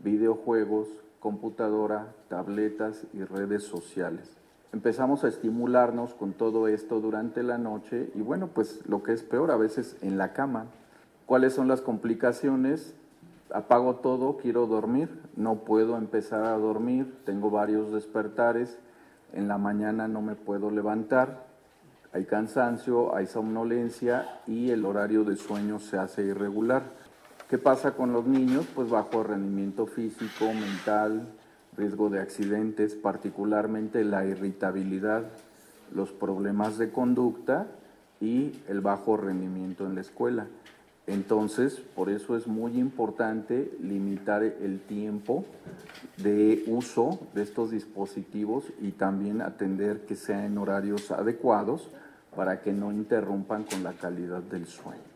videojuegos, computadora, tabletas y redes sociales. Empezamos a estimularnos con todo esto durante la noche y bueno, pues lo que es peor, a veces en la cama. ¿Cuáles son las complicaciones? Apago todo, quiero dormir, no puedo empezar a dormir, tengo varios despertares, en la mañana no me puedo levantar, hay cansancio, hay somnolencia y el horario de sueño se hace irregular. ¿Qué pasa con los niños? Pues bajo rendimiento físico, mental, riesgo de accidentes, particularmente la irritabilidad, los problemas de conducta y el bajo rendimiento en la escuela. Entonces, por eso es muy importante limitar el tiempo de uso de estos dispositivos y también atender que sea en horarios adecuados para que no interrumpan con la calidad del sueño.